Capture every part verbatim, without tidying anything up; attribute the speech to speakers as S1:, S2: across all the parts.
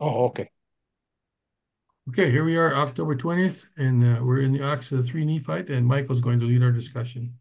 S1: Oh, okay.
S2: Okay, here we are, October twentieth, and uh, we're in the Acts of the Three Nephites, and Michael's going to lead our discussion.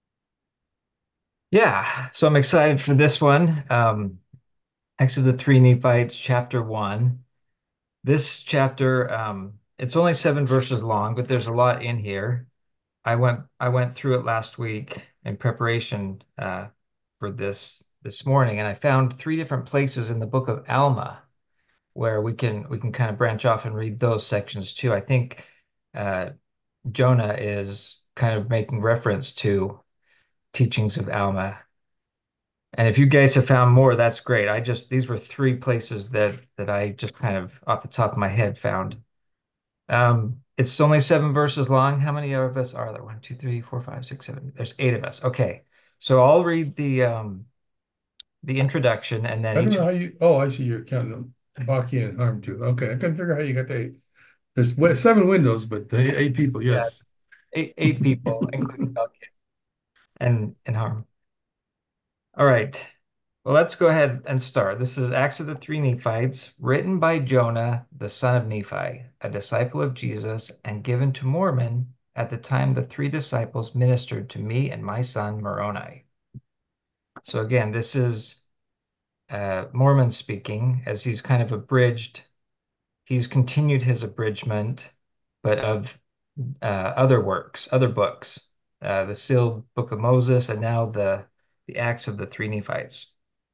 S3: Yeah, so I'm excited for this one. Um, Acts of the Three Nephites, chapter one. This chapter, um, it's only seven verses long, but there's a lot in here. I went I went through it last week in preparation uh, for this this morning, and I found three different places in the book of Alma where we can we can kind of branch off and read those sections too. I think uh, Jonah is kind of making reference to teachings of Alma. And if you guys have found more, that's great. I just these were three places that that I just kind of off the top of my head found. Um, it's only seven verses long. How many of us are there? One, two, three, four, five, six, seven. There's eight of us. Okay. So I'll read the um the introduction and then
S2: I don't
S3: each
S2: know how you, oh, I see you're counting them. Baki and Harm too. Okay, I couldn't figure out how you got the eight. There's wa- seven windows, but the eight people,
S3: yeah,
S2: yes.
S3: eight eight people, including Belkit and and Harm. All right. Well, let's go ahead and start. This is Acts of the Three Nephites, written by Jonah, the son of Nephi, a disciple of Jesus, and given to Mormon at the time the three disciples ministered to me and my son Moroni. So again, this is uh, Mormon speaking as he's kind of abridged. He's continued his abridgment, but of uh, other works, other books, uh, the sealed Book of Moses, and now the the Acts of the Three Nephites.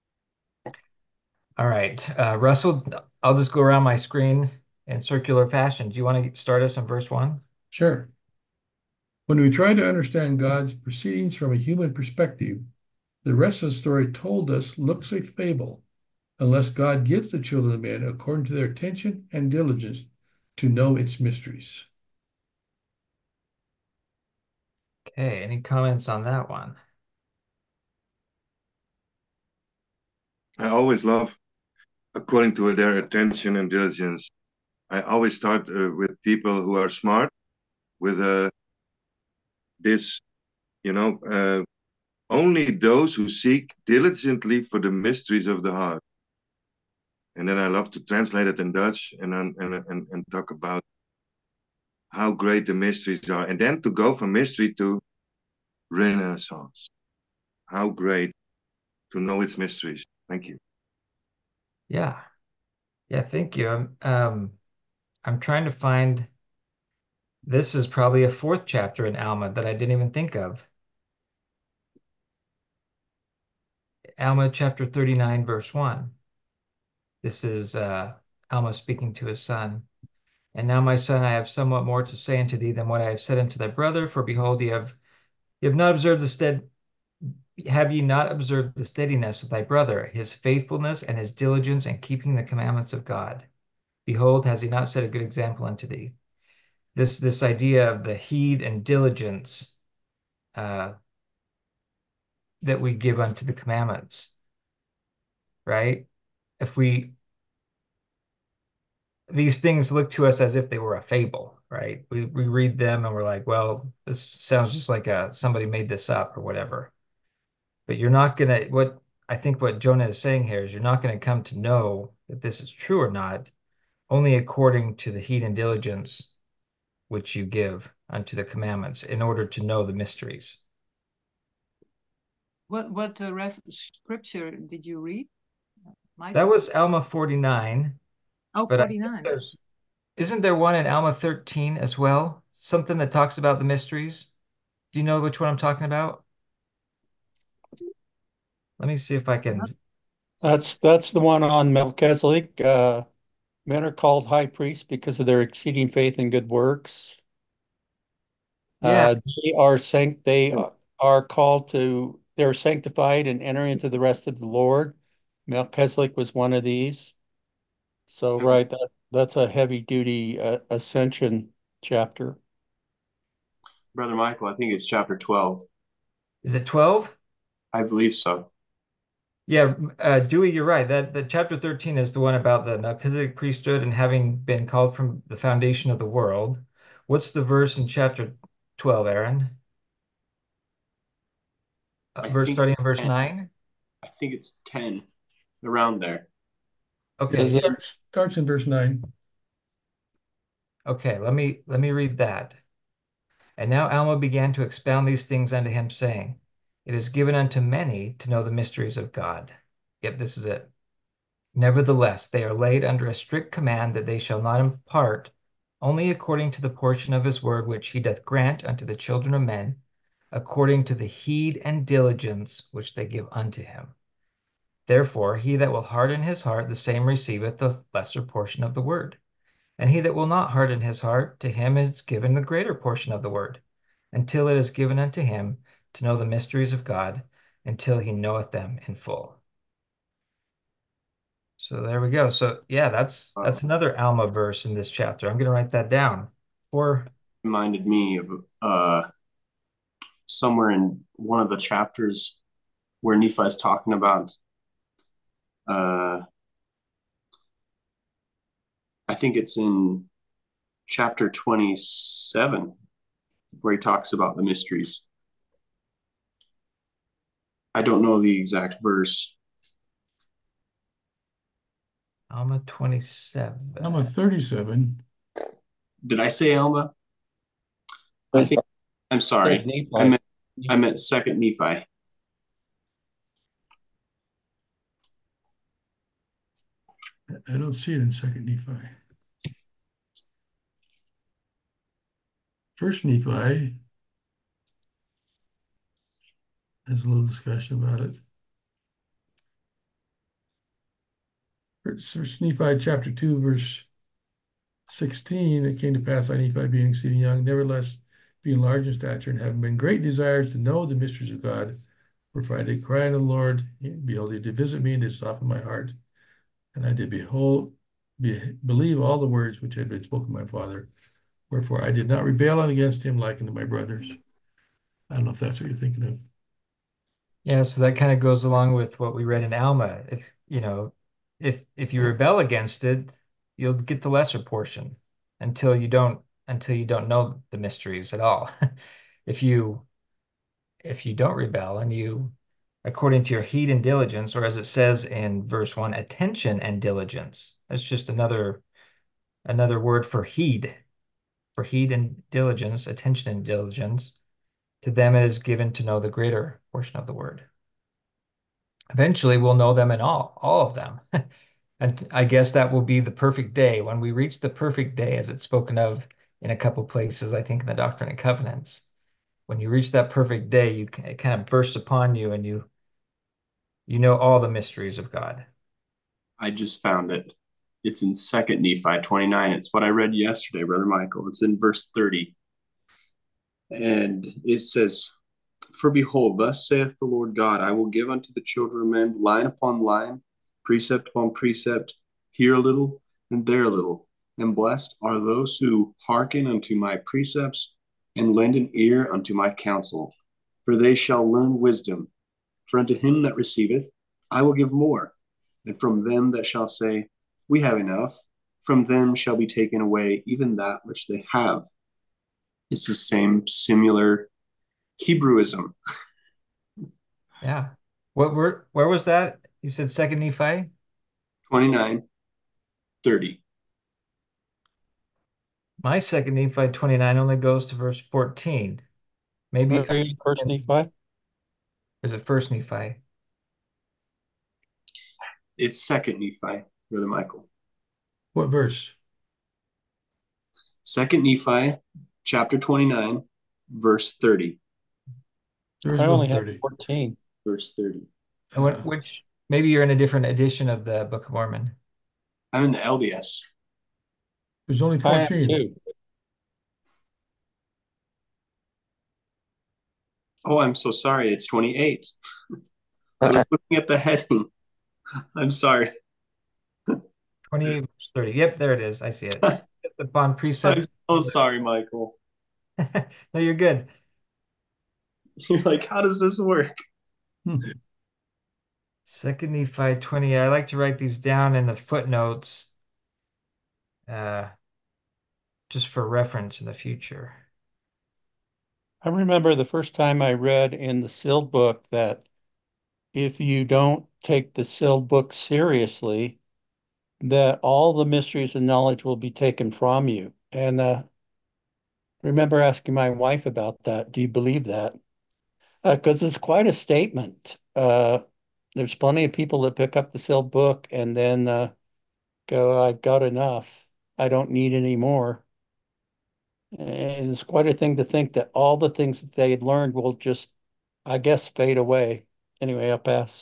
S3: All right, uh, Russell, I'll just go around my screen in circular fashion. Do you want to start us on verse one?
S2: Sure. When we try to understand God's proceedings from a human perspective, the rest of the story told us looks a fable, unless God gives the children of men according to their attention and diligence to know its mysteries.
S3: Okay, any comments on that one?
S4: I always love according to their attention and diligence. I always start uh, with people who are smart, with uh, this, you know, uh, only those who seek diligently for the mysteries of the heart. And then I love to translate it in Dutch and and and, and talk about how great the mysteries are, and then to go from mystery to Renaissance. How great to know its mysteries. Thank you.
S3: Yeah, yeah, thank you. I'm um, I'm trying to find. This is probably a fourth chapter in Alma that I didn't even think of. Alma chapter thirty-nine, verse one. This is uh, Alma speaking to his son. And now, my son, I have somewhat more to say unto thee than what I have said unto thy brother. For behold, ye have ye have not observed the stead have ye not observed the steadiness of thy brother, his faithfulness and his diligence in keeping the commandments of God? Behold, has he not set a good example unto thee? This this idea of the heed and diligence uh, that we give unto the commandments, right? If we these things look to us as if they were a fable, right? We we read them and we're like, well, this sounds just like a somebody made this up or whatever. But you're not gonna what I think what Jonah is saying here is you're not gonna come to know that this is true or not, only according to the heed and diligence which you give unto the commandments in order to know the mysteries.
S5: What what uh, ref scripture did you read,
S3: That
S5: Michael?
S3: was Alma forty-nine,
S5: Oh,
S3: but I think
S5: forty-nine.
S3: there's isn't there one in Alma thirteen as well? Something that talks about the mysteries? Do you know which one I'm talking about? Let me see if I
S5: Not,
S3: can.
S1: That's that's the one on Melchizedek. Uh, men are called high priests because of their exceeding faith and good works.
S3: Yeah,
S1: Uh, they are sanct they are called to they're sanctified and enter into the rest of the Lord. Melchizedek was one of these. So
S6: Um,
S1: right, that that's a heavy duty uh, ascension chapter.
S6: Brother Michael, I think it's chapter twelve.
S3: is it twelve?
S6: I believe so.
S3: Yeah, uh, Dewey, you're right. That the chapter thirteen is the one about the Melchizedek priesthood and having been called from the foundation of the world. What's the verse in chapter twelve, Aaron? Uh,
S6: I
S3: verse
S6: think
S3: starting at verse
S6: ten.
S3: nine?
S6: I think it's ten, around there.
S2: Yeah,
S3: Okay.
S1: Says
S2: it
S1: it-
S2: starts, starts in verse nine.
S3: Okay, let me let me read that. And now Alma began to expound these things unto him, saying, It is given unto many to know the mysteries of God. Yep, this is it. Nevertheless, they are laid under a strict command that they shall not impart only according to the portion of his word which he doth grant unto the children of men, according to the heed and diligence which they give unto him. Therefore, he that will harden his heart, the same receiveth the lesser portion of the word. And he that will not harden his heart, to him is given the greater portion of the word, until it is given unto him to know the mysteries of God, until he knoweth them in full. So there we go. So yeah, that's that's another Alma verse in this chapter. I'm going to write that down. For
S6: Reminded me of uh somewhere in one of the chapters where Nephi is talking about uh I think it's in chapter twenty-seven where he talks about the mysteries. I don't know the exact verse.
S3: Alma twenty-seven.
S2: Alma thirty-seven.
S6: Did I say Alma? I think I'm sorry.
S1: Nephi.
S6: I meant I meant second Nephi.
S2: I don't see it in second Nephi. First Nephi has a little discussion about it. First Nephi chapter two, verse sixteen, it came to pass, I Nephi being exceeding young, nevertheless being large in stature, and having been great desires to know the mysteries of God, wherefore I did cry unto the Lord, behold, he did visit me and did soften my heart. And I did behold, be, believe all the words which had been spoken by my father. Wherefore I did not rebel against him like unto my brothers. I don't know if that's what you're thinking of.
S3: Yeah, so that kind of goes along with what we read in Alma. If you know, if if you rebel against it, you'll get the lesser portion until you don't until you don't know the mysteries at all. If you if you don't rebel and you, according to your heed and diligence, or as it says in verse one, attention and diligence. That's just another another word for heed, for heed and diligence, attention and diligence. To them it is given to know the greater portion of the word. Eventually we'll know them in all, all of them. And I guess that will be the perfect day when we reach the perfect day, as it's spoken of in a couple places, I think in the Doctrine and Covenants. When you reach that perfect day, you it kind of bursts upon you and you you know all the mysteries of God.
S6: I just found it. It's in second Nephi twenty-nine. It's what I read yesterday, Brother Michael. It's in verse thirty. And it says, For behold, thus saith the Lord God, I will give unto the children of men line upon line, precept upon precept, here a little and there a little. And blessed are those who hearken unto my precepts and lend an ear unto my counsel. For they shall learn wisdom. For unto him that receiveth, I will give more. And from them that shall say, We have enough, from them shall be taken away even that which they have. It's the same similar Hebrewism.
S3: Yeah. What where where was that? You said second Nephi?
S6: twenty-nine, thirty.
S3: My second Nephi twenty-nine only goes to verse fourteen. Maybe
S1: Are you First Nephi?
S3: is it first Nephi?
S6: It's second Nephi, Brother Michael.
S2: What verse?
S6: Second Nephi, chapter twenty-nine, verse thirty.
S2: There is
S1: I
S2: no
S1: only have
S2: thirty.
S1: fourteen.
S6: Verse thirty.
S3: And what,
S2: Uh,
S3: which maybe you're in a different edition of the Book of Mormon.
S6: I'm in the L D S.
S2: there's only
S1: I have
S2: fourteen.
S1: two.
S6: Oh, I'm so sorry. It's twenty-eight. I was looking at the heading. I'm sorry.
S3: twenty-eight verse thirty. Yep, there it is. I see it. Upon
S6: I'm
S3: precept.
S6: so sorry, Michael.
S3: No, you're good.
S6: You're like, how does this work?
S2: Hmm.
S3: Second Nephi twenty. I like to write these down in the footnotes, uh, just for reference in the future.
S1: I remember the first time I read in the sealed book that if you don't take the sealed book seriously, that all the mysteries and knowledge will be taken from you. And uh, remember asking my wife about that. Do you believe that? Because uh, it's quite a statement. Uh, there's plenty of people that pick up the sealed book and then uh, go, I've got enough. I don't need any more. And it's quite a thing to think that all the things that they had learned will just, I guess, fade away. Anyway, I'll pass.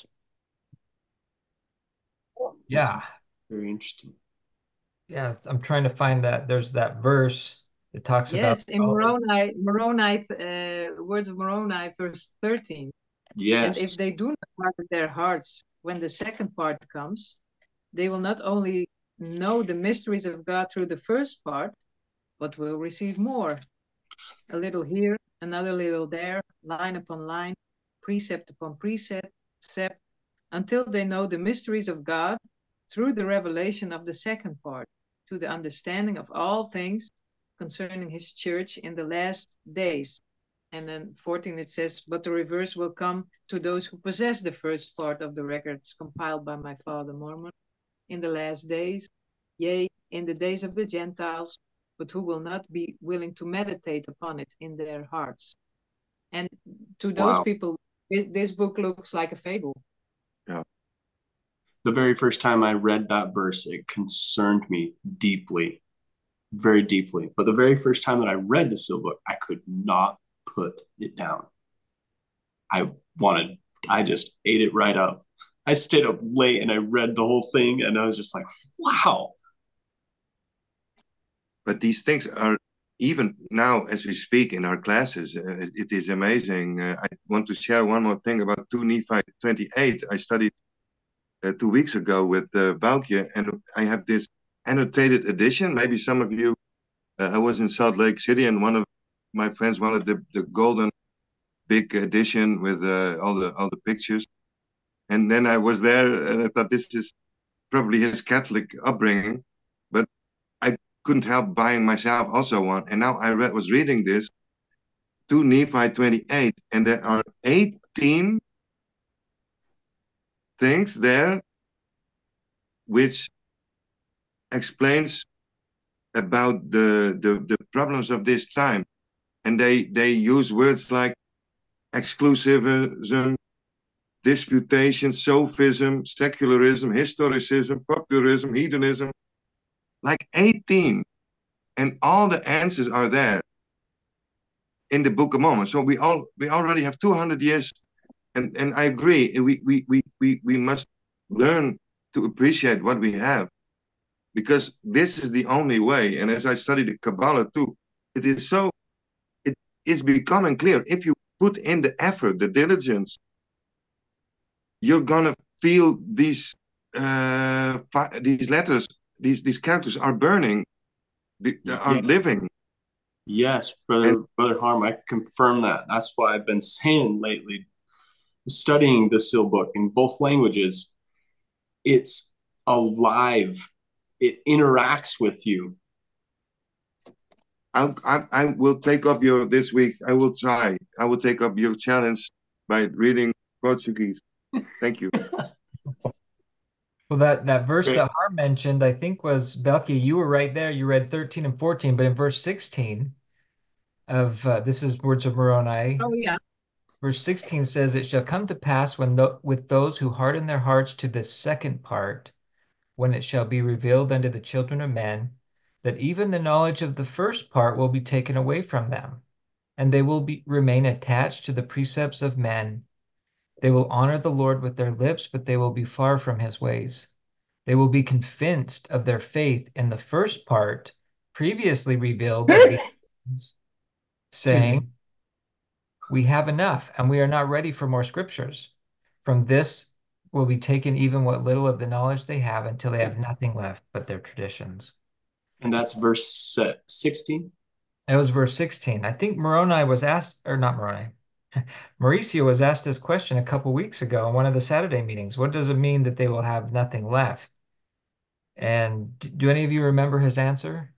S3: Yeah.
S6: Very interesting.
S3: Yeah, I'm trying to find that. There's that verse that talks about.
S5: Yes, in Moroni, Moroni, uh, words of Moroni, verse thirteen.
S6: Yes.
S5: And if they do not harden their hearts when the second part comes, they will not only know the mysteries of God through the first part, but will receive more. A little here, another little there, line upon line, precept upon precept, precept, until they know the mysteries of God through the revelation of the second part, to the understanding of all things concerning his church in the last days. And then fourteen, it says, but the reverse will come to those who possess the first part of the records compiled by my father Mormon in the last days, yea, in the days of the Gentiles, but who will not be willing to meditate upon it in their hearts. And to those
S6: Wow.
S5: people, this, this book looks like a fable.
S4: Yeah.
S6: The very first time I read that verse, it concerned me deeply, very deeply. But the very first time that I read the sealed book, I could not put it down. I wanted, I just ate it right up. I stayed up late and I read the whole thing, and I was just like, wow.
S4: But these things are, even now as we speak in our classes, uh, it, it is amazing. Uh, I want to share one more thing about two Nephi twenty-eight. I studied uh, two weeks ago with uh, Boukje, and I have this annotated edition. Maybe some of you, uh, I was in Salt Lake City, and one of my friends wanted the, the golden big edition with uh, all the all the pictures. And then I was there, and I thought this is probably his Catholic upbringing, but I couldn't help buying myself also one. And now I read, was reading this, two Nephi twenty-eight, and there are eighteen things there which explains about the, the, the problems of this time. And they, they use words like exclusivism, disputation, sophism, secularism, historicism, popularism, hedonism, like eighteen. And all the answers are there in the Book of Mormon. So we all we already have two hundred years, and, and I agree, we, we, we, we, we must learn to appreciate what we have, because this is the only way. And as I studied the Kabbalah too, it is so, it is becoming clear. If you put in the effort, the diligence, you're gonna feel these uh, these letters, these these characters are burning, are
S6: Yeah.
S4: living.
S6: Yes, brother,
S4: And-
S6: brother Harm, I confirm that. That's why I've been saying lately, studying the seal book in both languages, it's alive. It interacts with you.
S4: I'll, I, I will take up your, this week, I will try, I will take up your challenge by reading Portuguese. Thank you.
S3: Well, that, that verse
S6: Great.
S3: that Har mentioned, I think was, Belky, you were right there. You read thirteen and fourteen, but in verse sixteen of, uh, this is words of Moroni.
S5: Oh, yeah.
S3: Verse sixteen says, it shall come to pass when the, with those who harden their hearts to the second part, when it shall be revealed unto the children of men, that even the knowledge of the first part will be taken away from them, and they will be, remain attached to the precepts of men. They will honor the Lord with their lips, but they will be far from his ways. They will be convinced of their faith in the first part, previously revealed, of these things, saying, we have enough, and we are not ready for more scriptures. From this will be taken even what little of the knowledge they have, until they have nothing left but their traditions.
S6: And that's verse sixteen.
S3: That was verse sixteen. I think Moroni was asked, or not Moroni, Mauricio was asked this question a couple weeks ago in one of the Saturday meetings. What does it mean that they will have nothing left? And do any of you remember his answer?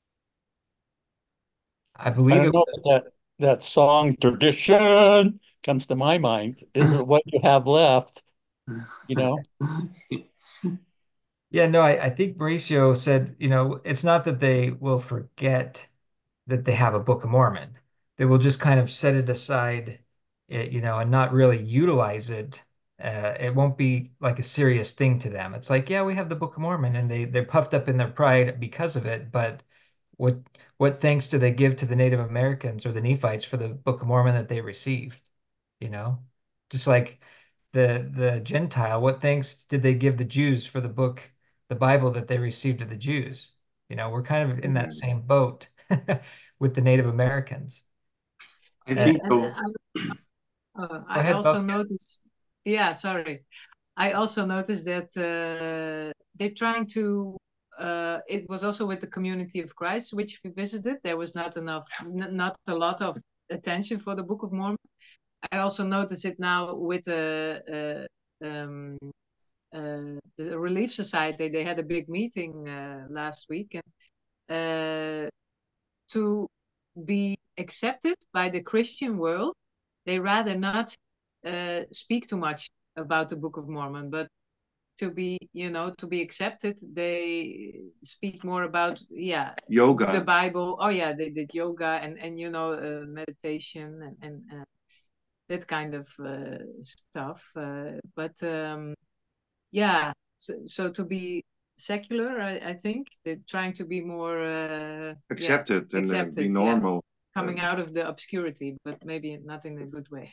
S3: I
S1: I
S3: believe
S1: don't
S3: it
S1: know,
S3: was,
S1: but that that song tradition comes to my mind. Is it what you have left? You know,
S3: Yeah, no, I, I think Mauricio said, you know, it's not that they will forget that they have a Book of Mormon. They will just kind of set it aside, eh, you know, and not really utilize it. Uh, it won't be like a serious thing to them. It's like, yeah, we have the Book of Mormon, and they they're puffed up in their pride because of it. But what what thanks do they give to the Native Americans or the Nephites for the Book of Mormon that they received? You know, just like the the Gentile, what thanks did they give the Jews for the book, the Bible that they received of the Jews? You know, we're kind of in that
S4: Amen.
S3: same boat with the Native Americans.
S6: I
S3: Uh,
S5: Yes,
S6: think
S5: and
S6: though,
S5: I, uh,
S3: Go
S5: I
S3: ahead,
S5: also
S3: Bob.
S5: noticed, yeah, sorry. I also noticed that uh, they're trying to, uh, it was also with the Community of Christ, which we visited. There was not enough, n- not a lot of attention for the Book of Mormon. I also noticed it now with the, uh, um, uh, the Relief Society. They had a big meeting uh, last week, and uh, to be accepted by the Christian world, they rather not uh, speak too much about the Book of Mormon, but to be, you know, to be accepted, they speak more about, yeah,
S4: Yoga.
S5: the Bible. Oh yeah, they did yoga and and you know uh, meditation and and uh, that kind of uh, stuff. Uh, but um, yeah, so, so to be secular, I, I think they're trying to be more uh, yeah
S4: Accepted and uh, be
S5: accepted, yeah,
S4: normal.
S5: coming
S4: Uh,
S5: out of the obscurity, but maybe not in a good way.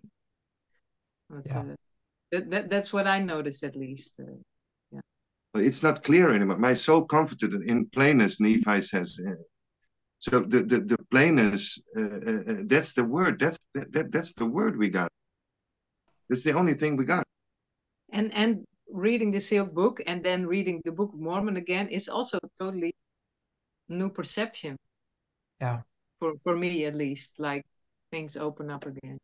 S5: But
S3: Yeah.
S5: uh, that, that that's what I noticed at least. Uh, yeah.
S4: but it's not clear anymore. My soul comforted in plainness, Nephi says. Uh, so the the, the plainness, uh, uh, uh, that's the word. That's that, that that's the word we got. That's the only thing we got.
S5: And and reading the sealed book and then reading the Book of Mormon again is also totally new perception
S3: Yeah.
S5: for for me at least. Like things open up again.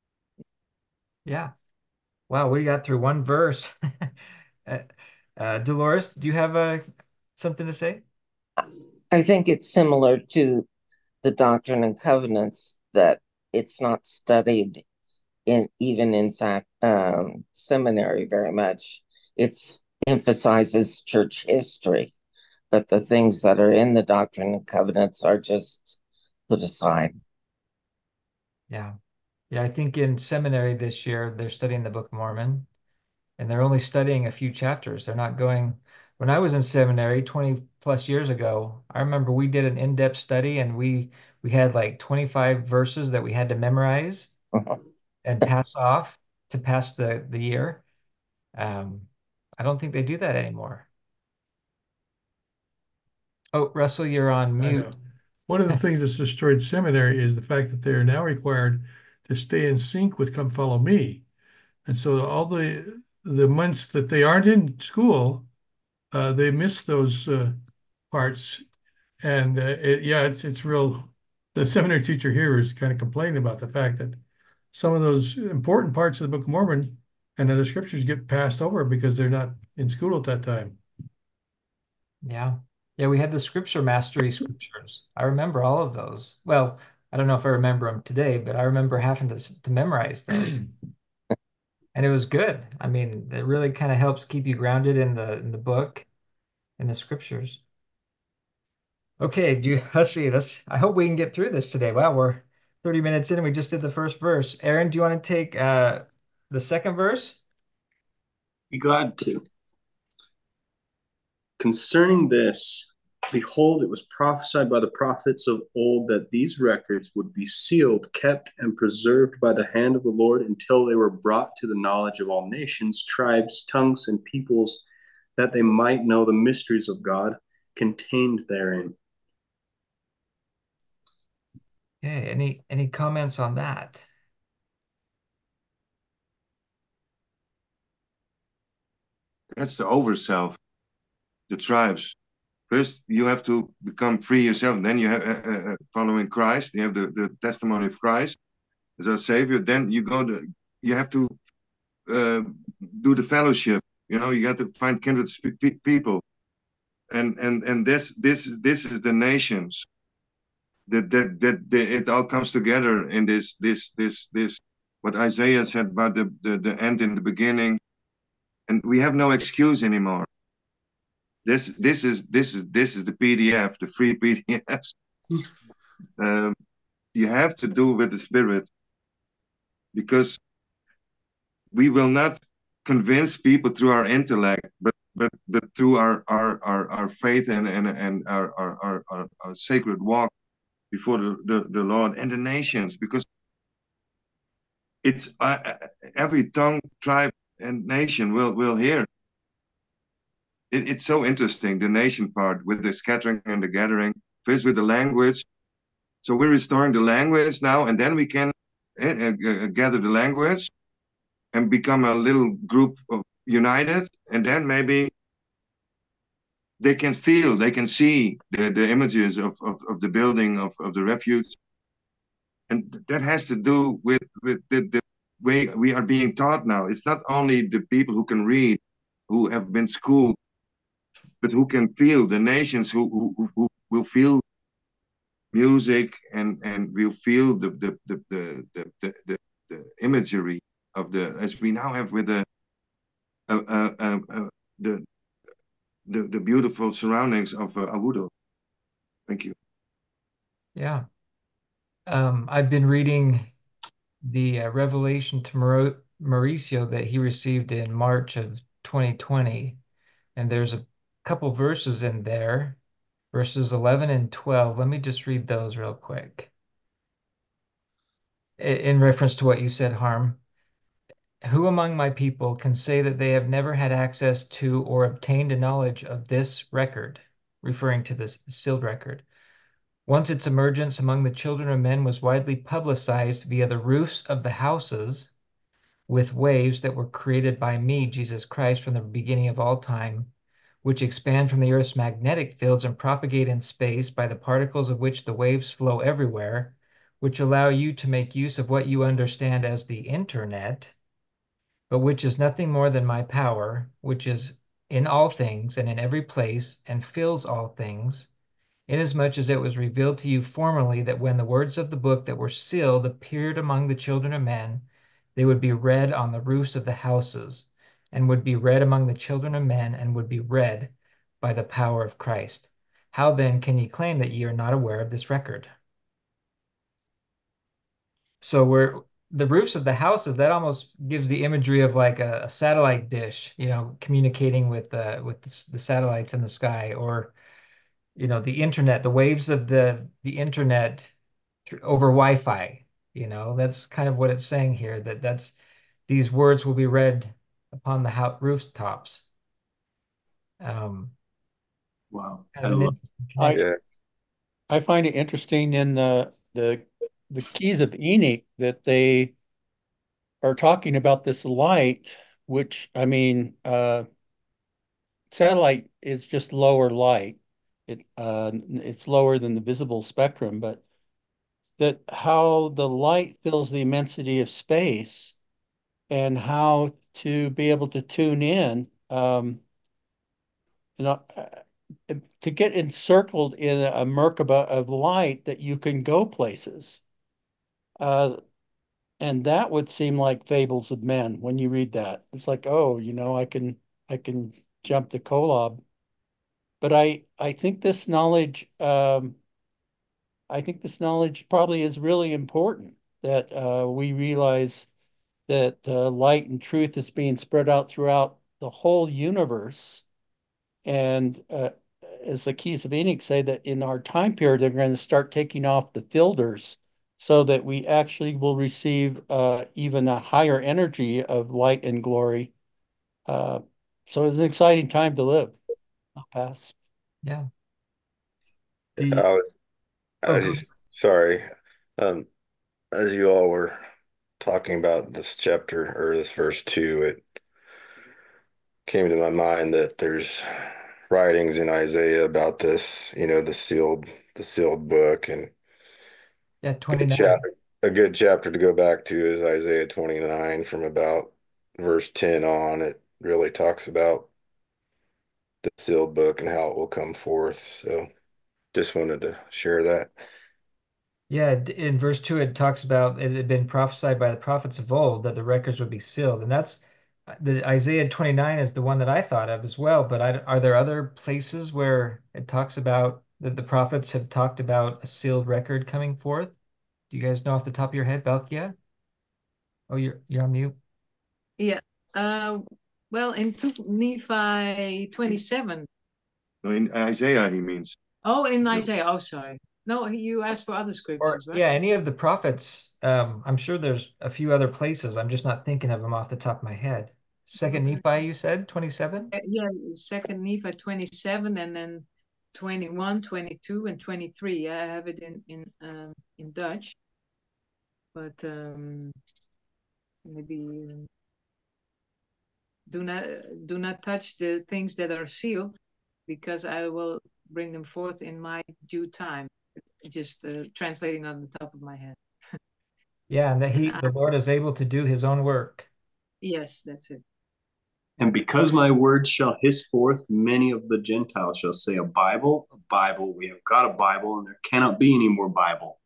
S3: Yeah. Wow, we got through one verse. Uh, uh, Dolores, do you have uh, something to say?
S7: I think it's similar to the Doctrine and Covenants that it's not studied in even in sac, um, seminary very much. It's emphasizes church history, but the things that are in the Doctrine and Covenants are just put aside.
S3: Yeah. Yeah, I think in seminary this year they're studying the Book of Mormon, and they're only studying a few chapters. They're not going. When I was in seminary twenty plus years ago, I remember we did an in-depth study and we we had like twenty-five verses that we had to memorize and pass off to pass the the year. Um, I don't think they do that anymore. Oh, Russell, you're on
S2: I
S3: mute.
S2: know. One of the things that's destroyed seminary is the fact that they are now required to stay in sync with Come Follow Me. And so all the the months that they aren't in school, uh, they miss those uh, parts. And uh, it, yeah, it's it's real. The seminary teacher here is kind of complaining about the fact that some of those important parts of the Book of Mormon and other scriptures get passed over because they're not in school at that time.
S3: Yeah. Yeah, we had the scripture mastery scriptures. I remember all of those. Well, I don't know if I remember them today, but I remember having to to memorize those. And it was good. I mean, it really kind of helps keep you grounded in the in the book, in the scriptures. Okay, do you, let's see. Let's I hope we can get through this today. Wow, we're thirty minutes in and we just did the first verse. Aaron, do you want to take uh the second verse?
S6: be glad to. Concerning this, behold, it was prophesied by the prophets of old that these records would be sealed, kept, and preserved by the hand of the Lord until they were brought to the knowledge of all nations, tribes, tongues, and peoples, that they might know the mysteries of God contained therein.
S3: Okay, any any comments on that?
S4: That's the overself, the tribes. First, you have to become free yourself. Then you have uh, uh, uh, following Christ. You have the, the testimony of Christ as our Savior. Then you go to, you have to uh, do the fellowship. You know, you got to find kindred people, and and and this this this is the nations. That that that, that it all comes together in this this this this what Isaiah said about the, the the end in the beginning, and we have no excuse anymore. This this is this is this is the P D F, the free P D Fs. um, you have to do with the Spirit, because we will not convince people through our intellect, but but but through our our our, our faith and and and our our, our, our, our sacred walk before the, the, the Lord and the nations, because it's uh, every tongue, tribe, and nation will will hear. It, it's so interesting, the nation part with the scattering and the gathering, first with the language. So we're restoring the language now, and then we can uh, uh, gather the language and become a little group of united, and then maybe they can feel, they can see the, the images of, of, of the building of, of the refuge. And that has to do with, with the, the way we are being taught now. It's not only the people who can read, who have been schooled, but who can feel, the nations who, who, who will feel music and, and will feel the, the, the, the, the, the, the imagery of the, as we now have with the, uh, uh, uh, uh, the, the, the beautiful surroundings of uh, Agudo. Thank you.
S3: Yeah. Um, I've been reading the uh, revelation to Maur Mauricio that he received in March of twenty twenty. And there's a couple verses in there, verses eleven and twelve. Let me just read those real quick. In reference to what you said, Harm. Who among my people can say that they have never had access to or obtained a knowledge of this record, referring to this sealed record? Once its emergence among the children of men was widely publicized via the roofs of the houses with waves that were created by me, Jesus Christ, from the beginning of all time, which expand from the Earth's magnetic fields and propagate in space by the particles of which the waves flow everywhere, which allow you to make use of what you understand as the internet, but which is nothing more than my power, which is in all things and in every place and fills all things, inasmuch as it was revealed to you formerly that when the words of the book that were sealed appeared among the children of men, they would be read on the roofs of the houses, and would be read among the children of men, and would be read by the power of Christ. How then can ye claim that ye are not aware of this record? So we're the roofs of the houses, that almost gives the imagery of like a, a satellite dish, you know, communicating with uh, with the, the satellites in the sky, or you know, the internet, the waves of the the internet through, over Wi-Fi. You know, that's kind of what it's saying here. That that's these words will be read upon the house rooftops. Um,
S6: Wow.
S3: kind
S6: I
S3: of an
S6: love
S3: interesting
S1: I
S3: connection.
S8: Yeah.
S1: I find it interesting in the the the keys of Enoch that they are talking about this light, which I mean, uh, satellite is just lower light. It uh, it's lower than the visible spectrum, but that how the light fills the immensity of space and how to be able to tune in, um, you know, uh, to get encircled in a Merkaba of light that you can go places. Uh, and that would seem like fables of men when you read that. It's like, oh, you know, I can I can jump to Kolob. But I I think this knowledge um, I think this knowledge probably is really important that uh, we realize that uh, light and truth is being spread out throughout the whole universe. And uh, as the keys of Enoch say, that in our time period, they're going to start taking off the filters so that we actually will receive uh, even a higher energy of light and glory. Uh, so it's an exciting time to live. I'll pass.
S3: Yeah.
S8: I
S3: The
S8: was, I
S3: oh,
S8: was
S3: go
S8: just sorry. Um, as you all were talking about this chapter or this verse two, it came to my mind that there's writings in Isaiah about this, you know, the sealed, the sealed book, and
S3: yeah,
S8: good
S3: twenty-nine.
S8: chapter, a good chapter to go back to is Isaiah twenty-nine from about verse ten on. It really talks about the sealed book and how it will come forth. So just wanted to share that.
S3: Yeah, d- in verse two, it talks about it had been prophesied by the prophets of old that the records would be sealed. And that's the Isaiah twenty-nine is the one that I thought of as well, but I, are there other places where it talks about that the prophets have talked about a sealed record coming forth? Do you guys know off the top of your head, Belkia? Oh, you're you're on mute.
S5: Yeah. Uh, well, in two, Nephi twenty-seven.
S4: No, in Isaiah, he means.
S5: Oh, in Isaiah. Oh, sorry. No, you asked for other
S3: Or
S5: scriptures, right?
S3: yeah, any of the prophets. Um, I'm sure there's a few other places. I'm just not thinking of them off the top of my head. Second Nephi, you said twenty-seven?
S5: Uh, Yeah, second Nephi twenty-seven, and then twenty-one, twenty-two, and twenty-three. I have it in in um, in Dutch, but um, maybe um, do not do not touch the things that are sealed, because I will bring them forth in my due time. Just uh, translating on the top of my head.
S3: Yeah, and that
S5: And
S3: he,
S5: I,
S3: the Lord, is able to do his own work.
S5: yes, that's it.
S6: And because my word shall hiss forth, many of the Gentiles shall say, a Bible, a Bible. We have got a Bible, and there cannot be any more Bible.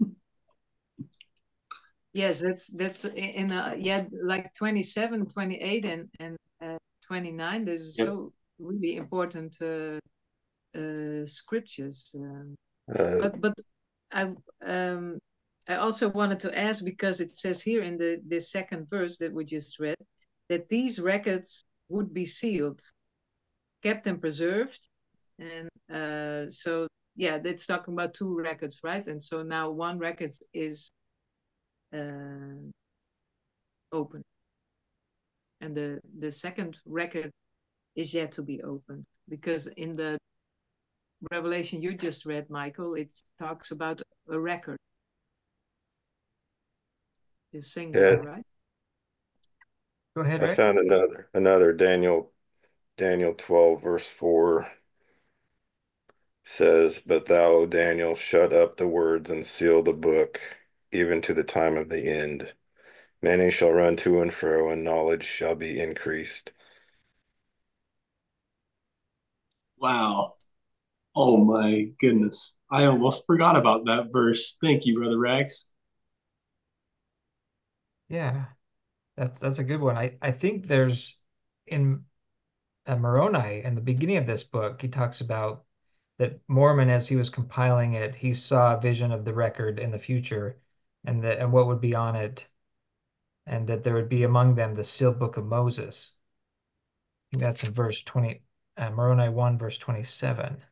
S5: Yes, that's that's in a, yeah, like twenty-seven, twenty-eight, and and uh, twenty-nine. There's
S6: Yep.
S5: so really important uh, uh, scriptures. Um,
S8: Uh,
S5: but but I um I also wanted to ask, because it says here in the the second verse that we just read that these records would be sealed, kept and preserved, and uh, so yeah, that's talking about two records, right? And so now one record is uh, open, and the the second record is yet to be opened, because in the Revelation you just read, Michael, it talks about a record, the singular,
S8: yeah,
S5: right?
S3: Go ahead,
S8: I
S3: Rick.
S8: found another another Daniel Daniel twelve verse four says, "But thou, O Daniel, shut up the words and seal the book, even to the time of the end. Many shall run to and fro, and knowledge shall be increased."
S6: Wow. Oh my goodness. I almost forgot about that verse. Thank you, Brother Rax.
S3: Yeah, that's that's a good one. I I think there's in uh, Moroni in the beginning of this book, he talks about that Mormon, as he was compiling it, he saw a vision of the record in the future, and that and what would be on it, and that there would be among them the sealed book of Moses. I think that's in verse twenty, uh, Moroni one, verse twenty-seven,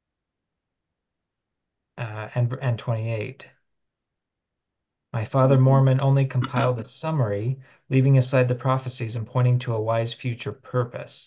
S3: uh, and and twenty-eight. My father Mormon only compiled a summary, leaving aside the prophecies and pointing to a wise future purpose.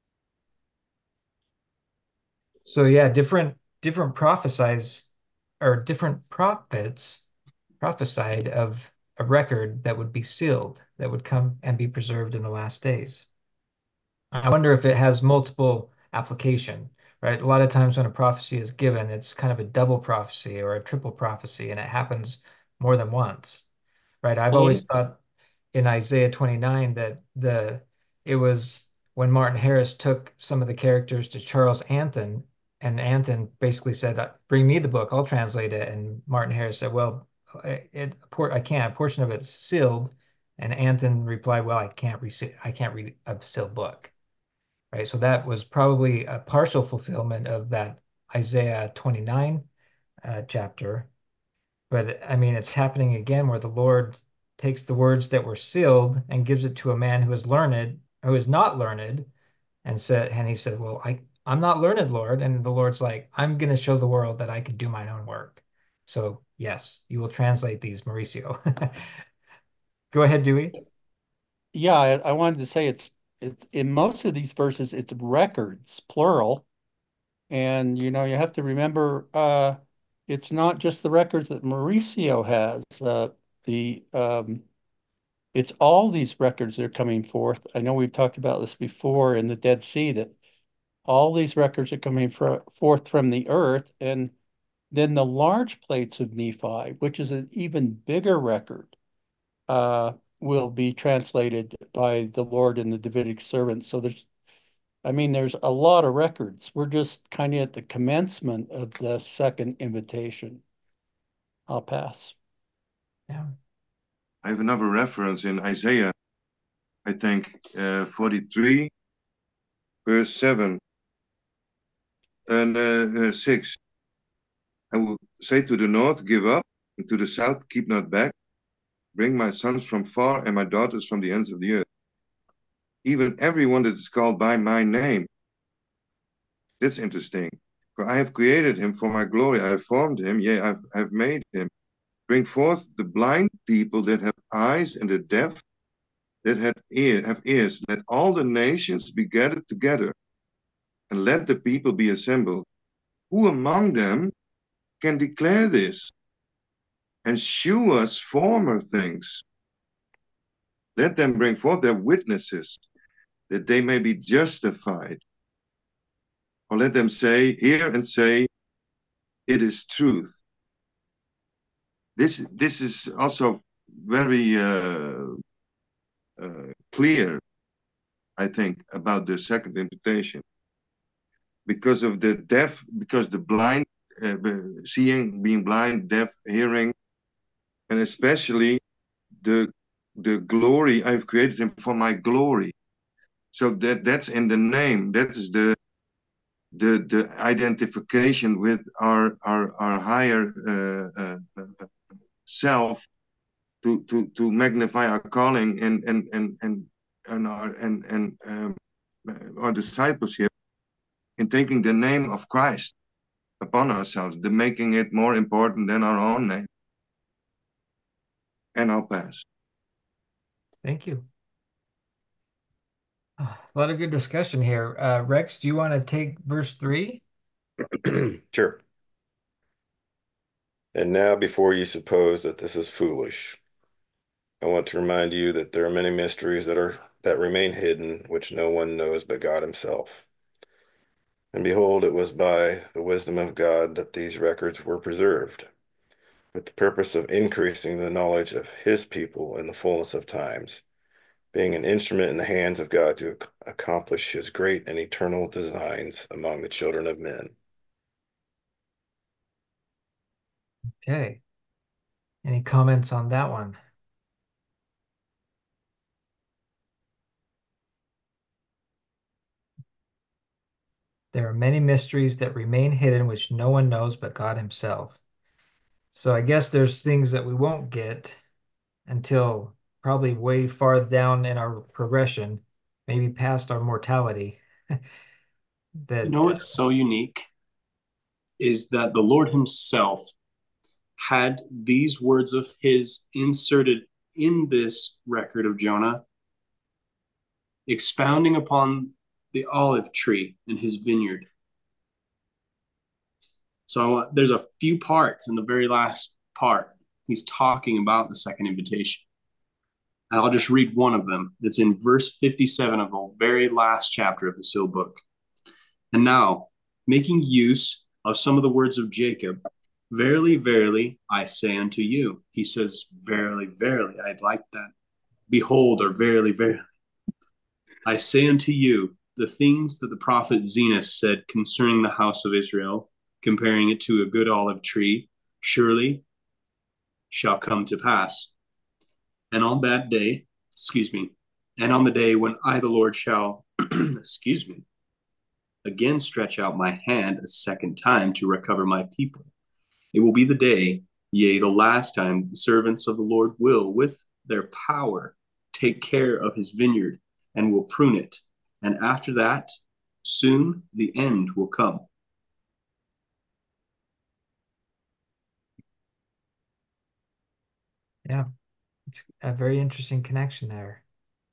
S3: So yeah, different different prophesies or different prophets prophesied of a record that would be sealed, that would come and be preserved in the last days. I wonder if it has multiple application, right? A lot of times when a prophecy is given, it's kind of a double prophecy or a triple prophecy, and it happens more than once, right? I've always
S1: Only
S3: thought in Isaiah twenty-nine that the it was when Martin Harris took some of the characters to Charles Anthon, and Anthon basically said, "Uh, "Bring me the book, I'll translate it." And Martin Harris said, "Well, it, it I can't. A portion of it's sealed." And Anthon replied, "Well, I can't read I can't read a sealed book." Right? So that was probably a partial fulfillment of that Isaiah twenty-nine uh, chapter. But I mean, it's happening again where the Lord takes the words that were sealed and gives it to a man who is learned, who is not learned, and said, and he said, "Well, I I'm not learned, Lord." And the Lord's like, "I'm going to show the world that I can do mine own work." So yes, you will translate these, Mauricio. Go ahead, Dewey.
S1: yeah, I, I wanted to say it's it's in most of these verses it's records, plural. And you know, you have to remember uh it's not just the records that Mauricio has. Uh the um it's all these records that are coming forth. I know we've talked about this before in the Dead Sea, that all these records are coming fro- forth from the earth, and then the large plates of Nephi, which is an even bigger record, uh, will be translated by the Lord and the Davidic servants. So there's, I mean, there's a lot of records. We're just kind of at the commencement of the second invitation. I'll pass.
S3: Yeah.
S4: I have another reference in Isaiah I think, uh, forty-three, verse seven and uh, uh, six. I will say to the north, give up, and to the south, keep not back. Bring my sons from far and my daughters from the ends of the earth. Even everyone that is called by my name. That's interesting. For I have created him for my glory. I have formed him, yea, I have made him. Bring forth the blind people that have eyes, and the deaf that have, ear, have ears. Let all the nations be gathered together, and let the people be assembled. Who among them can declare this, and shew us former things? Let them bring forth their witnesses, that they may be justified. Or let them say, hear and say, it is truth. This, this is also very uh, uh, clear, I think, about the second invitation. Because of the deaf, because the blind, uh, seeing, being blind, deaf, hearing, and especially the the glory, I've created him for my glory. So that that's in the name. That is the the the identification with our our our higher uh, uh, uh, self, to to to magnify our calling and and and and and our and and um, our discipleship in taking the name of Christ upon ourselves, the making it more important than our own name. And I'll pass.
S3: Thank you. A lot of good discussion here. Uh, Rex, do you want to take verse three?
S8: Sure. And now, before you suppose that this is foolish, I want to remind you that there are many mysteries that are that remain hidden, which no one knows but God himself. And behold, it was by the wisdom of God that these records were preserved, with the purpose of increasing the knowledge of his people in the fullness of times, being an instrument in the hands of God to accomplish his great and eternal designs among the children of men.
S3: Okay. Any comments on that one? There are many mysteries that remain hidden, which no one knows but God himself. So I guess there's things that we won't get until probably way far down in our progression, maybe past our mortality. that
S6: You know
S3: uh,
S6: what's so unique is that the Lord himself had these words of his inserted in this record of Jonah, expounding upon the olive tree and his vineyard. So I want, there's a few parts in the very last part. He's talking about the second invitation. And I'll just read one of them. It's in verse fifty-seven of the very last chapter of the sealed book. And now, making use of some of the words of Jacob, verily, verily, I say unto you. He says, verily, verily. I like that. Behold, or verily, verily. I say unto you, the things that the prophet Zenos said concerning the house of Israel, comparing it to a good olive tree, surely shall come to pass. And on that day, excuse me, and on the day when I, the Lord, shall, excuse me, again stretch out my hand a second time to recover my people. It will be the day, yea, the last time, the servants of the Lord will, with their power, take care of his vineyard and will prune it. And after that, soon the end will come.
S3: yeah, it's a very interesting connection there.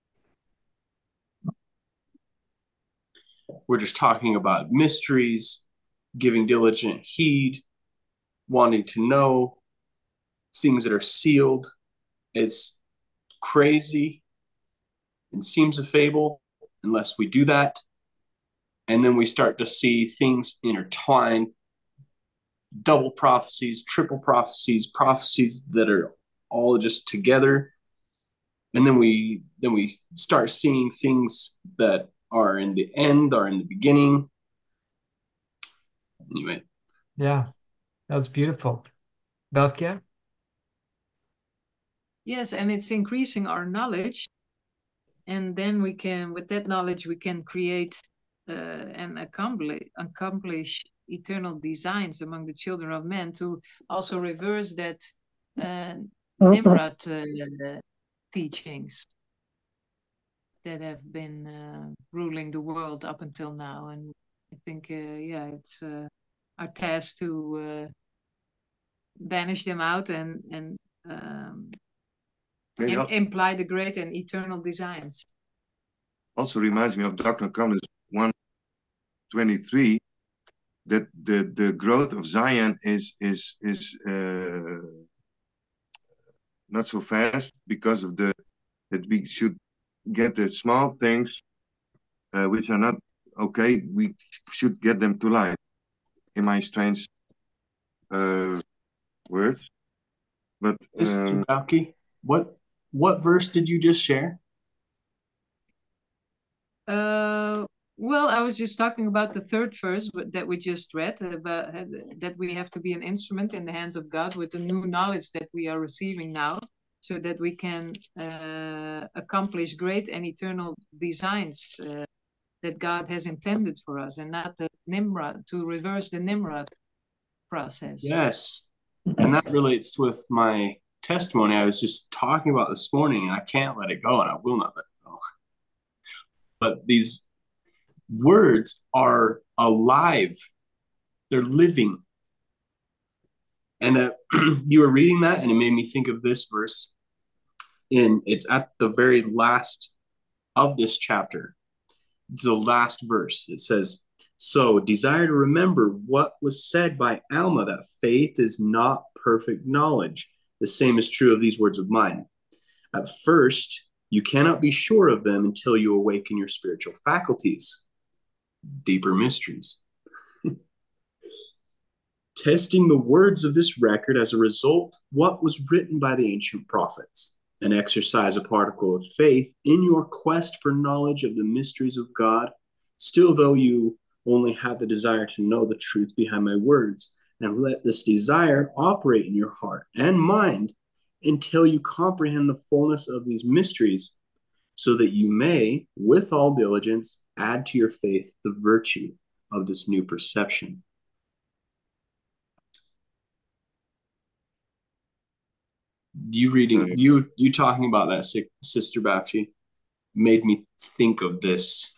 S6: We're just talking about mysteries, giving diligent heed, wanting to know things that are sealed. It's crazy and seems a fable unless we do that. And then we start to see things intertwine, double prophecies, triple prophecies, prophecies that are all just together. And then we then we start seeing things that are in the end, are in the beginning. Anyway.
S3: Yeah, that was beautiful. Belkia?
S5: Yes, and it's increasing our knowledge. and then we can, with that knowledge, we can create uh, and accomplish, accomplish eternal designs among the children of men, to also reverse that uh, Nimrod uh, teachings that have been uh, ruling the world up until now. And I think, uh, yeah, it's uh, our task to uh, banish them out and and um,
S4: It
S5: im
S4: al-
S5: imply the great and eternal designs.
S4: also reminds me of Doctrine and Covenants one twenty-three, that the, the growth of Zion is is is uh, not so fast because of the that we should get the small things uh, which are not okay. We should get them to light. In my strange uh, words, but
S6: Mister
S4: um,
S6: Balky, what what verse did you just share?
S5: Uh, well, I was just talking about the third verse that we just read, about uh, that we have to be an instrument in the hands of God with the new knowledge that we are receiving now, so that we can uh, accomplish great and eternal designs uh, that God has intended for us, and not the Nimrod, to reverse the Nimrod process.
S6: Yes. And that relates with my testimony I was just talking about this morning, and I can't let it go, and I will not let it go. But these words are alive. They're living. And uh, you were reading that, and it made me think of this verse. And it's at the very last of this chapter. It's the last verse. It says, "So desire to remember what was said by Alma, that faith is not perfect knowledge. The same is true of these words of mine. At first, you cannot be sure of them until you awaken your spiritual faculties." Deeper mysteries. "Testing the words of this record as a result, what was written by the ancient prophets, and exercise a particle of faith in your quest for knowledge of the mysteries of God. Still, though you only have the desire to know the truth behind my words, and let this desire operate in your heart and mind until you comprehend the fullness of these mysteries, so that you may, with all diligence, add to your faith the virtue of this new perception." You reading,
S4: uh,
S6: you you talking about that, Sister Bakshi, made me think of this.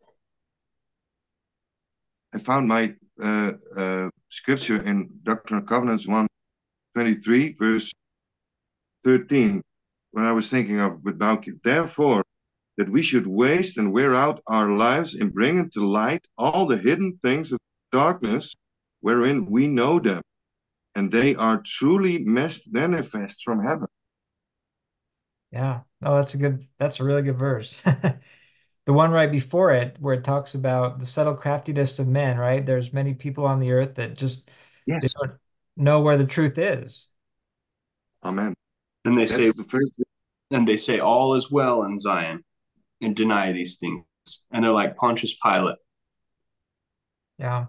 S4: I found my uh, uh, scripture in Doctrine and Covenants one twenty-three, verse thirteen, when I was thinking of with Balki. "Therefore, that we should waste and wear out our lives in bringing to light all the hidden things of darkness, wherein we know them, and they are truly manifest from heaven."
S3: Yeah. Oh, that's a good, that's a really good verse. The one right before it, where it talks about the subtle craftiness of men, right? There's many people on the earth that just they
S4: Yes.
S3: don't know where the truth is.
S4: Amen.
S6: And they
S4: That's
S6: say,
S4: the first.
S6: and they say all is well in Zion, and deny these things. And they're like Pontius Pilate.
S3: Yeah.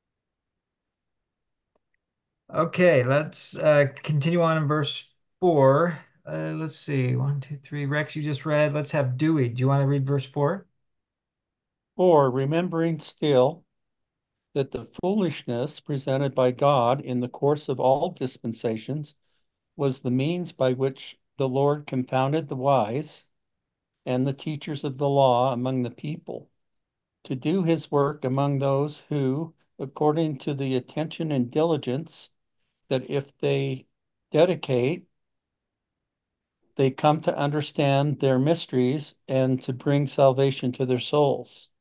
S3: Okay, let's uh, continue on in verse four. Uh, let's see, one, two, three. Rex, you just read. Let's have Dewey. Do you want to read verse four?
S1: Or remembering still that the foolishness presented by God in the course of all dispensations was the means by which the Lord confounded the wise and the teachers of the law among the people, to do his work among those who, according to the attention and diligence that if they dedicate, they come to understand their mysteries and to bring salvation to their souls.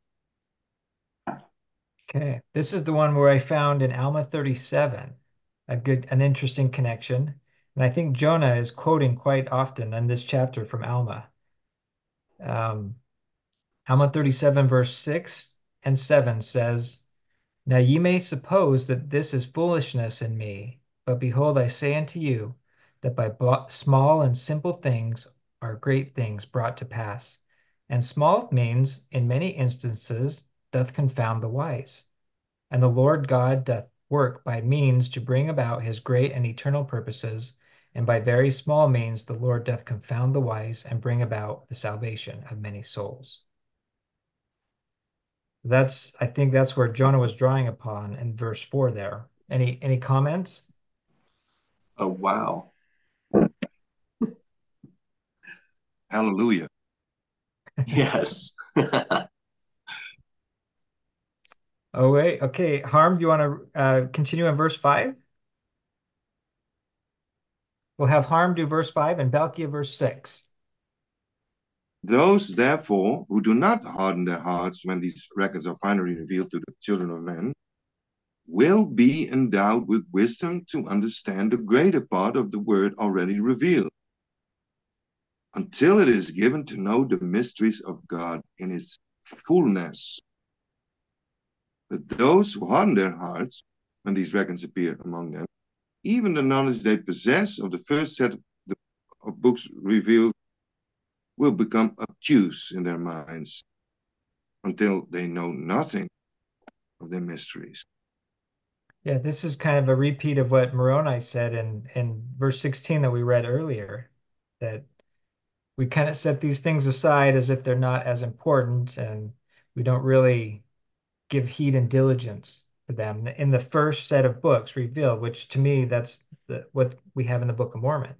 S3: Okay, this is the one where I found in Alma thirty-seven a good, an interesting connection. And I think Jonah is quoting quite often in this chapter from Alma. Um, Alma thirty-seven, verse six and seven says, "Now ye may suppose that this is foolishness in me, but behold, I say unto you, that by small and simple things are great things brought to pass. And small means, in many instances, doth confound the wise. And the Lord God doth work by means to bring about his great and eternal purposes, and by very small means the Lord doth confound the wise and bring about the salvation of many souls. That's, I think that's where Jonah was drawing upon in verse four there. Any any comments?
S6: Oh, wow.
S4: Hallelujah.
S6: Yes.
S3: Oh, wait. Okay. Harm, do you want to uh, continue in verse five? We'll have Harm do verse five and Balkia verse six.
S4: Those, therefore, who do not harden their hearts when these records are finally revealed to the children of men, will be endowed with wisdom to understand the greater part of the word already revealed, until it is given to know the mysteries of God in its fullness. But those who harden their hearts, when these records appear among them, even the knowledge they possess of the first set of, the, of books revealed will become obtuse in their minds, until they know nothing of their mysteries.
S3: Yeah, this is kind of a repeat of what Moroni said in, in verse sixteen that we read earlier, that we kind of set these things aside as if they're not as important, and we don't really give heed and diligence to them in the first set of books revealed, which to me, that's the, what we have in the Book of Mormon.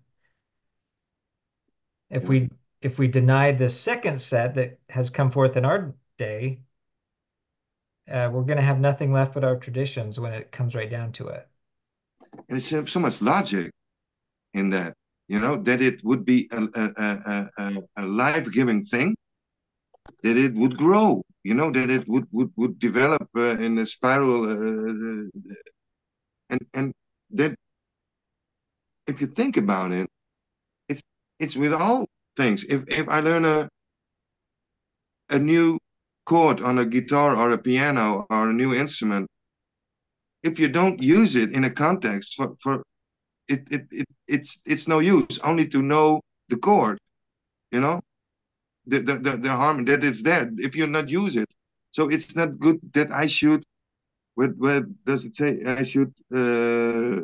S3: If
S4: Yeah.
S3: we if we deny the second set that has come forth in our day, uh, we're going to have nothing left but our traditions when it comes right down to it.
S4: And it's so much logic in that, you know, that it would be a, a, a, a, a life-giving thing, that it would grow, you know, that it would, would, would develop uh, in a spiral. Uh, and, and that, if you think about it, it's, it's with all things. If, if I learn a, a new chord on a guitar or a piano or a new instrument, if you don't use it in a context for, for it, it, it it's it's no use only to know the chord, you know, the the the, the harmony that it's there if you not use it. So it's not good that I should. What what does it say? I should uh,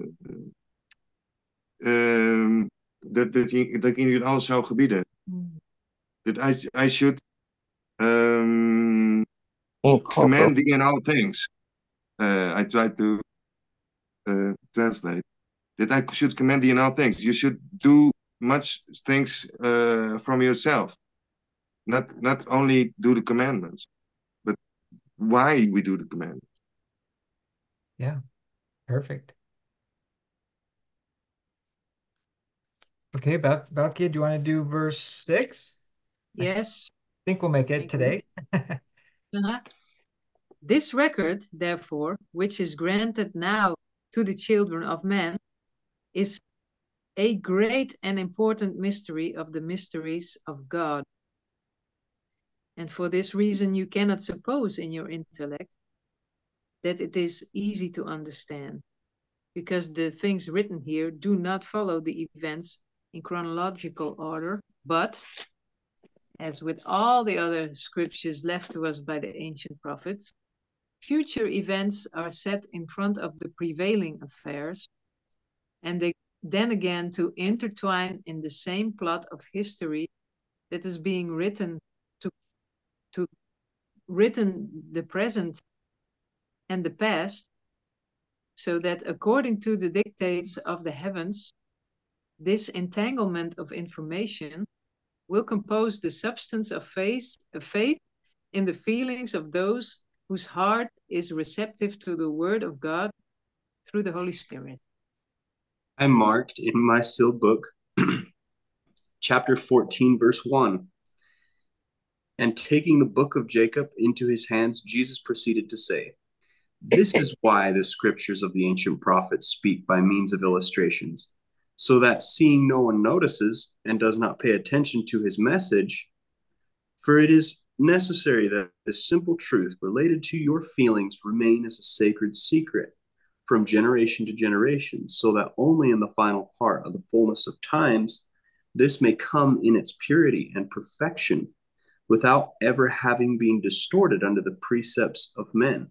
S4: um, dat dat je dat ik in jullie alles zou gebieden. That I I should um, command thee in all things. Uh, I try to uh, translate. That I should command thee in all things. You should do much things uh, from yourself. Not not only do the commandments, but why we do the commandments.
S3: Yeah, perfect. Okay, Bal Balkia, do you want to do verse six?
S5: Yes.
S3: I think we'll make it today.
S5: Uh-huh. This record, therefore, which is granted now to the children of men, is a great and important mystery of the mysteries of God. And for this reason, you cannot suppose in your intellect that it is easy to understand, because the things written here do not follow the events in chronological order, but, as with all the other scriptures left to us by the ancient prophets, future events are set in front of the prevailing affairs, and they then again to intertwine in the same plot of history that is being written to, to written the present and the past, so that according to the dictates of the heavens, this entanglement of information will compose the substance of faith, of faith in the feelings of those whose heart is receptive to the word of God through the Holy Spirit.
S6: I marked in my sealed book, chapter fourteen, verse one. And taking the book of Jacob into his hands, Jesus proceeded to say, "This is why the scriptures of the ancient prophets speak by means of illustrations, so that seeing no one notices and does not pay attention to his message, for it is necessary that this simple truth related to your feelings remain as a sacred secret from generation to generation, so that only in the final part of the fullness of times this may come in its purity and perfection, without ever having been distorted under the precepts of men."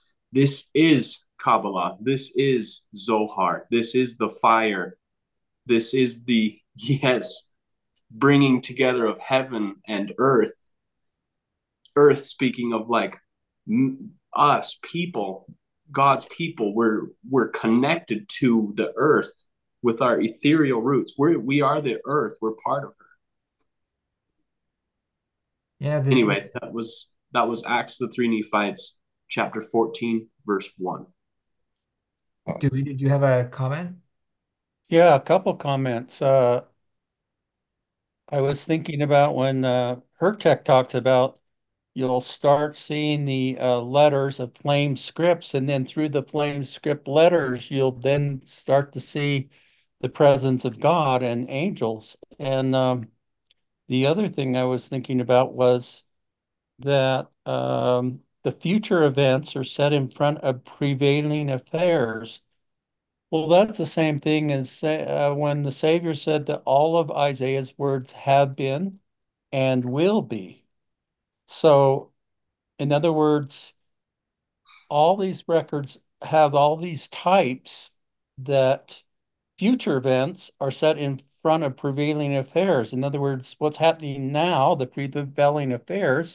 S6: This is Kabbalah. This is Zohar. This is the fire This is the, yes, bringing together of heaven and earth. Earth, speaking of like us people, God's people, we're we're connected to the earth with our ethereal roots. We're we are the earth. We're part of her.
S3: Yeah. The,
S6: Anyway, that was that was Acts of the Three Nephites, chapter fourteen, verse one.
S3: Dewey, did you have a comment?
S1: Yeah, a couple comments. Uh, I was thinking about when uh, Hertech talks about you'll start seeing the uh, letters of flame scripts, and then through the flame script letters, you'll then start to see the presence of God and angels. And um, the other thing I was thinking about was that um, the future events are set in front of prevailing affairs. Well, that's the same thing as uh, when the Savior said that all of Isaiah's words have been and will be. So, in other words, all these records have all these types that future events are set in front of prevailing affairs. In other words, what's happening now, the prevailing affairs,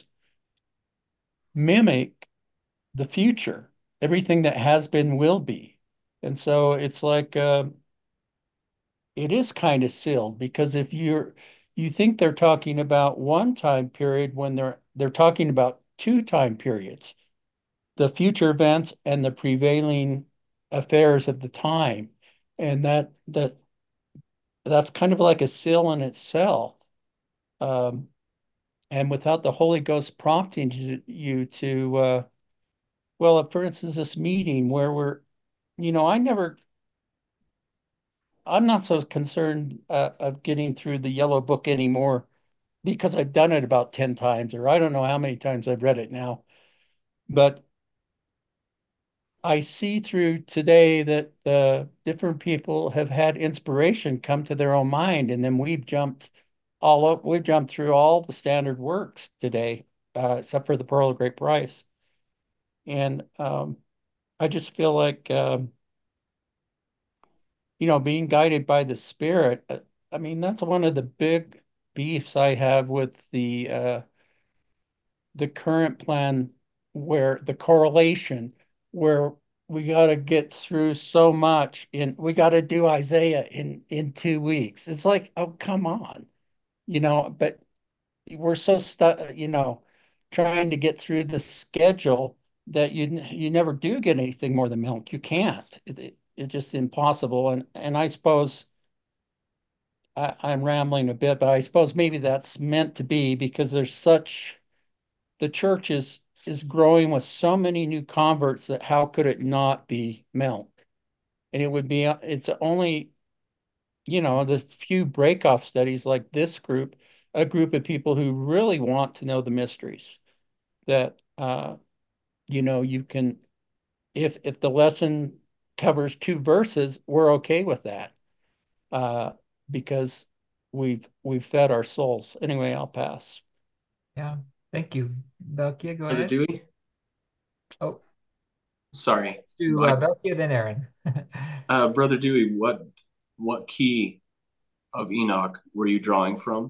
S1: mimic the future, everything that has been will be. And so it's like uh, it is kind of sealed because if you're you think they're talking about one time period when they're they're talking about two time periods, the future events and the prevailing affairs of the time. And that that that's kind of like a seal in itself. Um, and without the Holy Ghost prompting you, you to uh, well, for instance, this meeting where we're, you know, I never I'm not so concerned uh, of getting through the yellow book anymore because I've done it about ten times, or I don't know how many times I've read it now. But I see through today that uh, different people have had inspiration come to their own mind, and then we've jumped all up, we've jumped through all the standard works today, uh, except for the Pearl of Great Price. And um, I just feel like, um, you know, being guided by the Spirit. uh, I mean, that's one of the big beefs I have with the uh, the current plan, where the correlation, where we got to get through so much in we got to do Isaiah in in two weeks. It's like, oh, come on, you know, but we're so stuck, you know, trying to get through the schedule that you you never do get anything more than milk. You can't. It, it, it's just impossible. And and I suppose I, I'm rambling a bit, but I suppose maybe that's meant to be because there's such the church is is growing with so many new converts that how could it not be milk? And it would be it's only, you know, the few breakoff studies like this group, a group of people who really want to know the mysteries that uh, you know, you can if if the lesson covers two verses, we're okay with that. Uh, because we've we've fed our souls. Anyway, I'll pass.
S3: Yeah. Thank you. Belkia, go
S6: Brother
S3: ahead.
S6: Dewey?
S3: Oh,
S6: Sorry.
S3: let's do
S6: I,
S3: uh, Belkia, then Aaron.
S6: uh, Brother Dewey, what what key of Enoch were you drawing from?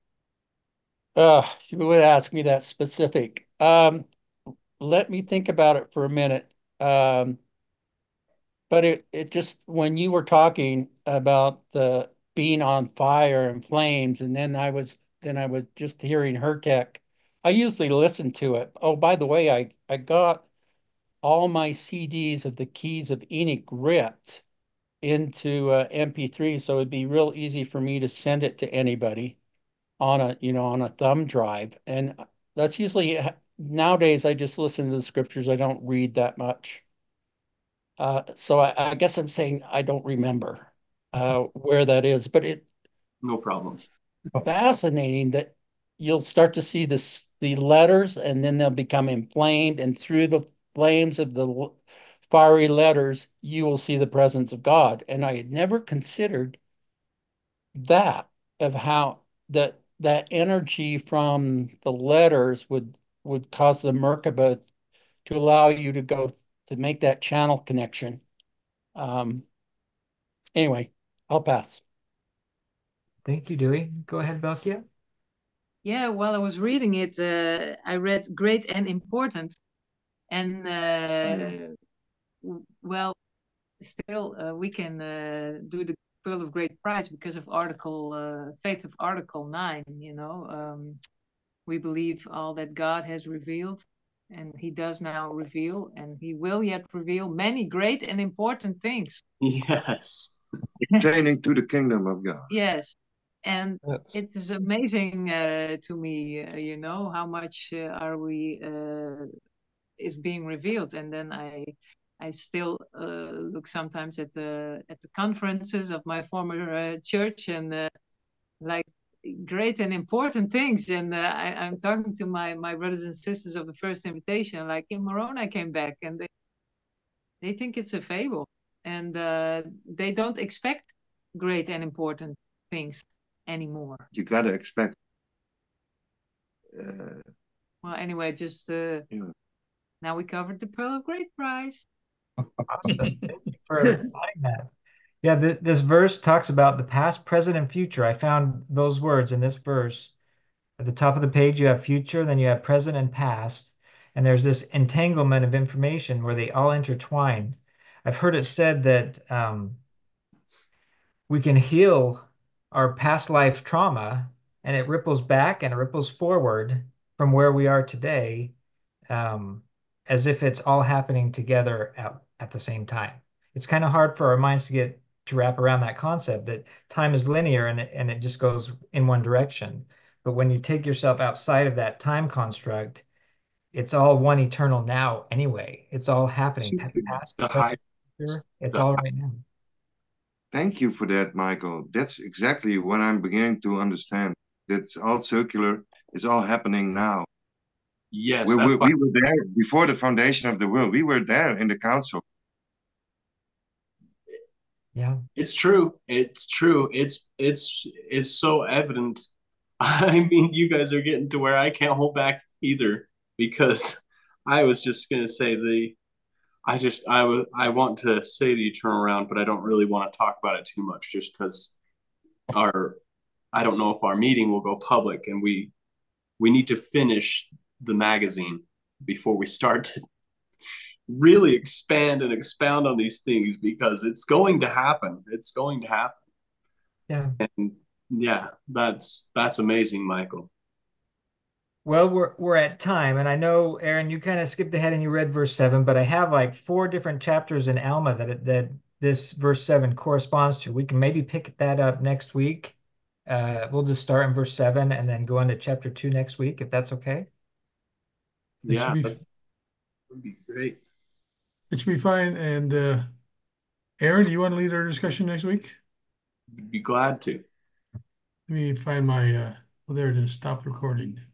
S1: Uh, you would ask me that specific. Um, let me think about it for a minute. Um, but it it just when you were talking about the being on fire and flames, and then I was then I was just hearing her tech. I usually listen to it. Oh, by the way, I I got all my C Ds of the Keys of Enoch ripped into uh, M P three, so it'd be real easy for me to send it to anybody on a, you know, on a thumb drive. And that's usually nowadays I just listen to the scriptures. I don't read that much. Uh, so I, I guess I'm saying I don't remember uh, where that is, but it,
S6: No problem.
S1: it's fascinating that you'll start to see this the letters and then they'll become inflamed, and through the flames of the fiery letters you will see the presence of God. And I had never considered that, of how that that energy from the letters would would cause the Merkaba to allow you to go to make that channel connection. Um, anyway, I'll pass.
S3: Thank you, Dewey. Go ahead, Belkia.
S5: Yeah, while I was reading it, uh, I read great and important. And uh, well, still, uh, we can uh, do the Pearl of Great Price because of Article, uh, faith of Article nine, you know. Um, we believe all that God has revealed, and he does now reveal, and he will yet reveal many great and important things.
S6: Yes.
S4: Pertaining to the kingdom of God.
S5: Yes. And
S8: That's
S5: it is amazing uh, to me, uh, you know, how much uh, are we uh, is being revealed. And then I I still uh, look sometimes at the at the conferences of my former uh, church, and uh, like great and important things. And uh, I, I'm talking to my my brothers and sisters of the first invitation, like in Moroni came back, and they they think it's a fable, and uh, they don't expect great and important things anymore.
S4: You gotta expect. Uh,
S5: Well, anyway, just uh,
S4: Yeah.
S5: now we covered the Pearl of Great Price.
S3: Awesome. Thank you for adding that. Yeah, th this verse talks about the past, present, and future. I found those words in this verse. At the top of the page, you have future, then you have present and past. And there's this entanglement of information where they all intertwine. I've heard it said that um, we can heal our past life trauma, and it ripples back and it ripples forward from where we are today, um, as if it's all happening together at, at the same time. It's kind of hard for our minds to get to wrap around that concept that time is linear and it, and it just goes in one direction. But when you take yourself outside of that time construct, it's all one eternal now anyway. It's all happening. Past,
S6: The
S3: present,
S6: high,
S3: future. It's
S6: the
S3: all
S6: high,
S3: right now.
S4: Thank you for that, Michael. That's exactly what I'm beginning to understand. It's all circular. It's all happening now.
S6: yes,
S4: We,
S6: that's
S4: we,
S6: why
S4: we were there before the foundation of the world. We were there in the council.
S3: Yeah.
S6: it's true. It's true. It's it's it's so evident. I mean, you guys are getting to where I can't hold back either because I was just gonna say the I just I w- I want to say the eternal round, but I don't really want to talk about it too much just because our I don't know if our meeting will go public and we we need to finish the magazine before we start to really expand and expound on these things because it's going to happen. It's going to happen.
S3: Yeah.
S6: And yeah, that's that's amazing, Michael.
S3: Well, we're we're at time, and I know, Aaron, you kind of skipped ahead and you read verse seven, but I have like four different chapters in Alma that it, that this verse seven corresponds to. We can maybe pick that up next week. Uh, we'll just start in verse seven and then go into chapter two next week, if that's okay.
S2: It should
S6: Yeah,
S2: be
S6: that would be great.
S2: it should be fine. And uh, Aaron, do you want to lead our discussion next week?
S6: Would be glad to.
S2: Let me find my uh, well, there it is. Stop recording.